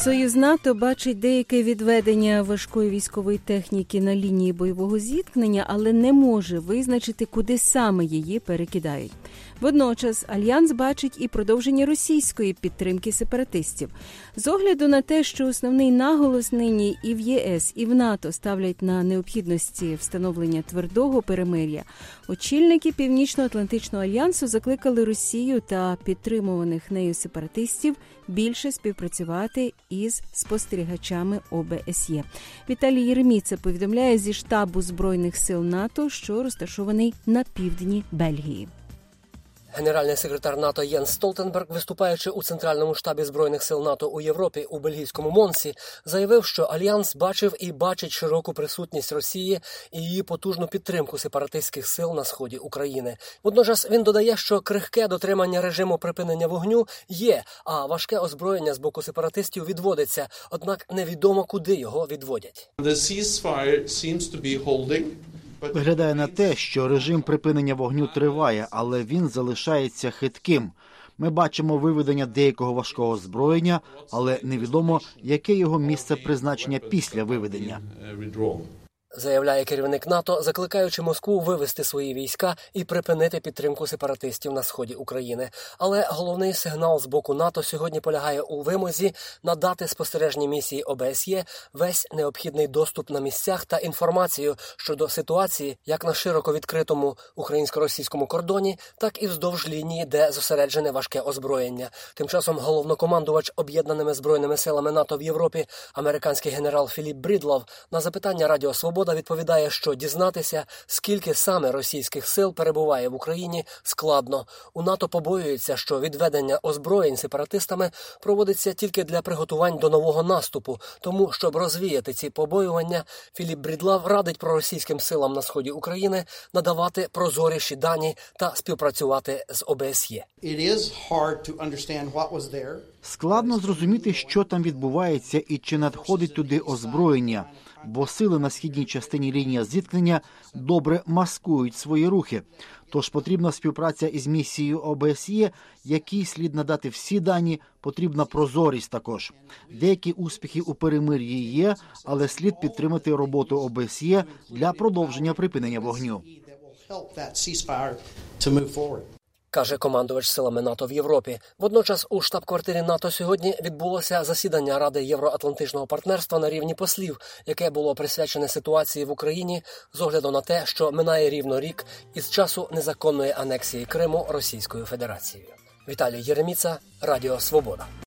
Союз НАТО бачить деяке відведення важкої військової техніки на лінії бойового зіткнення, але не може визначити, куди саме її перекидають. Водночас Альянс бачить і продовження російської підтримки сепаратистів. З огляду на те, що основний наголос нині і в ЄС, і в НАТО ставлять на необхідності встановлення твердого перемир'я, очільники Північно-Атлантичного альянсу закликали Росію та підтримуваних нею сепаратистів більше співпрацювати із спостерігачами ОБСЄ. Віталій Єреміца повідомляє зі штабу Збройних сил НАТО, що розташований на півдні Бельгії. Генеральний секретар НАТО Єнс Столтенберг, виступаючи у Центральному штабі Збройних сил НАТО у Європі у бельгійському Монсі, заявив, що Альянс бачив і бачить широку присутність Росії і її потужну підтримку сепаратистських сил на сході України. Водночас він додає, що крихке дотримання режиму припинення вогню є, а важке озброєння з боку сепаратистів відводиться, однак невідомо, куди його відводять. Виглядає на те, що режим припинення вогню триває, але він залишається хитким. Ми бачимо виведення деякого важкого озброєння, але невідомо, яке його місце призначення після виведення. Заявляє керівник НАТО, закликаючи Москву вивести свої війська і припинити підтримку сепаратистів на сході України. Але головний сигнал з боку НАТО сьогодні полягає у вимозі надати спостережній місії ОБСЄ весь необхідний доступ на місцях та інформацію щодо ситуації як на широко відкритому українсько-російському кордоні, так і вздовж лінії, де зосереджене важке озброєння. Тим часом головнокомандувач Об'єднаними збройними силами НАТО в Європі, американський генерал Філіп Брідлов, на запитання Радіо Свобода відповідає, що дізнатися, скільки саме російських сил перебуває в Україні, складно. У НАТО побоюються, що відведення озброєнь сепаратистами проводиться тільки для приготувань до нового наступу. Тому, щоб розвіяти ці побоювання, Філіп Брідлов радить проросійським силам на сході України надавати прозоріші дані та співпрацювати з ОБСЄ. Складно зрозуміти, що там відбувається і чи надходить туди озброєння, бо сили на східній частині лінії зіткнення добре маскують свої рухи. Тож потрібна співпраця із місією ОБСЄ, якій слід надати всі дані, потрібна прозорість також. Деякі успіхи у перемир'ї є, але слід підтримати роботу ОБСЄ для продовження припинення вогню. Каже командувач силами НАТО в Європі. Водночас у штаб-квартирі НАТО сьогодні відбулося засідання Ради Євроатлантичного партнерства на рівні послів, яке було присвячене ситуації в Україні з огляду на те, що минає рівно рік із часу незаконної анексії Криму Російською Федерацією. Віталій Єреміца, Радіо Свобода.